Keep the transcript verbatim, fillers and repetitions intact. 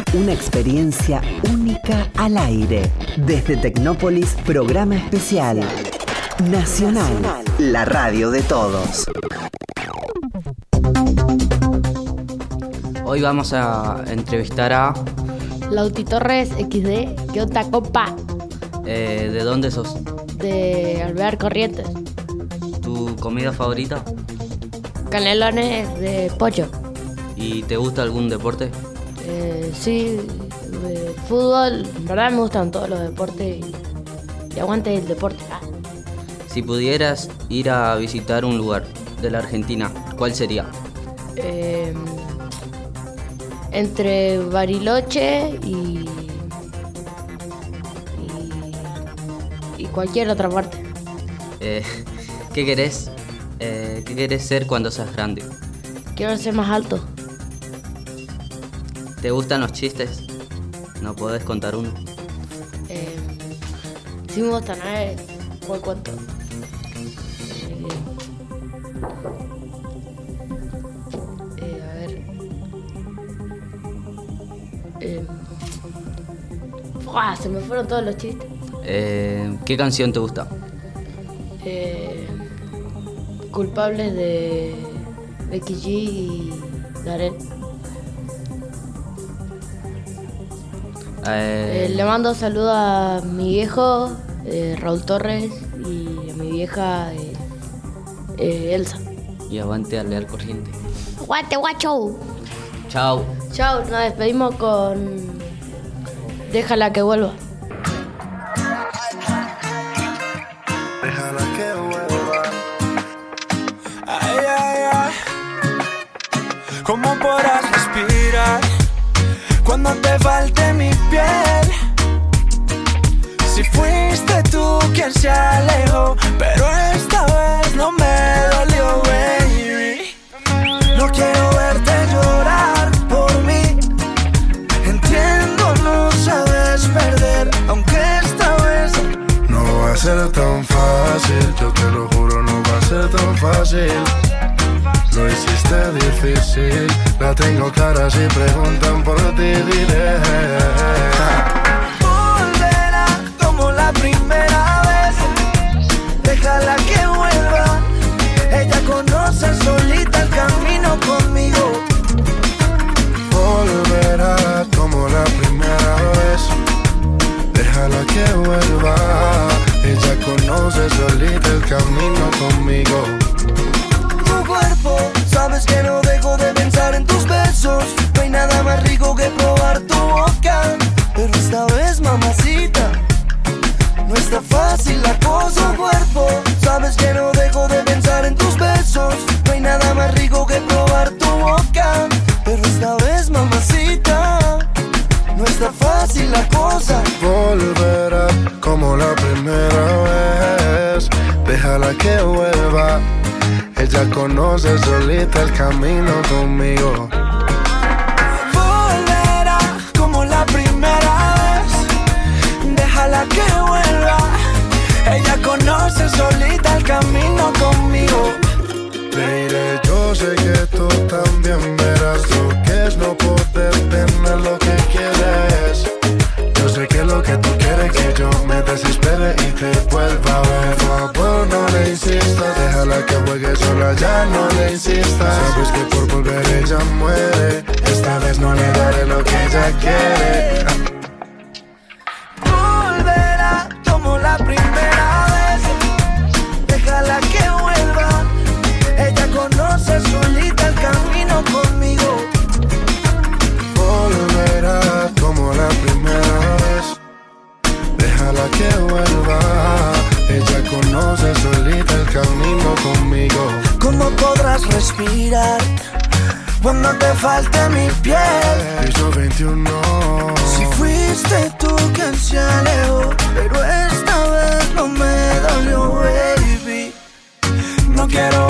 Una experiencia única al aire. Desde Tecnópolis, programa especial. Nacional, la radio de todos. Hoy vamos a entrevistar a... Lauti Torres, equis de, ¿qué onda, compa? Eh, ¿De dónde sos? De Alvear Corrientes. ¿Tu comida favorita? Canelones de pollo. ¿Y te gusta algún deporte? Eh, sí, eh, fútbol, en verdad me gustan todos los deportes y, y aguante el deporte. Ah. Si pudieras ir a visitar un lugar de la Argentina, ¿cuál sería? Eh, entre Bariloche y, y, y cualquier otra parte. Eh, ¿Qué querés? Eh, ¿Qué querés ser cuando seas grande? Quiero ser más alto. ¿Te gustan los chistes? ¿No podés contar uno? Eh, sí me gustan, a ver, ¿cuál cuento? Eh, eh, a ver. Eh, ¡Fua! Se me fueron todos los chistes. Eh, ¿Qué canción te gusta? Eh, culpables de Becky G y Darel. Eh, Eh, le mando saludos a mi viejo, eh, Raúl Torres, y a mi vieja, eh, eh, Elsa. Y aguante Alvear Corrientes. ¡Guate, guacho! Chao. Chao, nos despedimos con Déjala que vuelva. Déjala que vuelva. Ay, ay, ay. ¿Cómo podrás respirar cuando te falte mi piel? Si fuiste tú quien se alejó, pero esta vez no me dolió, baby. No quiero verte llorar por mí. Entiendo, no sabes perder, aunque esta vez no va a ser tan fácil. Yo te lo juro, no va a ser tan fácil. Lo hiciste difícil. La tengo clara, si preguntan por ti diré. Volverá como la primera vez. Déjala que vuelva. Ella conoce solita el camino conmigo. Volverá como la primera vez. Déjala que vuelva. Ella conoce solita el camino conmigo. Cuerpo, sabes que no dejo de pensar en tus besos. No hay nada más rico que probar tu boca. Pero esta vez, mamacita, no está fácil la cosa. Cuerpo, sabes que no dejo de pensar en tus besos. No hay nada más rico que probar tu boca. Pero esta vez, mamacita, no está fácil la cosa. Volverá como la primera vez. Déjala que vuelva. Ella conoce solita el camino conmigo. Volverá como la primera vez. Déjala que vuelva. Ella conoce solita el camino conmigo. Baby, yo sé que tú también verás lo que es no poder tener lo que quieres. Yo sé que lo que tú quieres que yo me desespere y te vuelva a ver. Por favor, no le insistas. Déjala que juegue sola, ya no le insistas. Sabes que por volver ella muere. Esta vez no le daré lo que ella quiere. Volverá como la primera vez. Déjala que vuelva. Ella conoce solita el camino conmigo. Volverá como la primera vez. Déjala que vuelva. Ella conoce solita el camino conmigo. ¿Cómo podrás respirar cuando te falte mi piel? Piso veintiuno. Si fuiste tú quien se alejó, pero esta vez no me dolió, baby. No quiero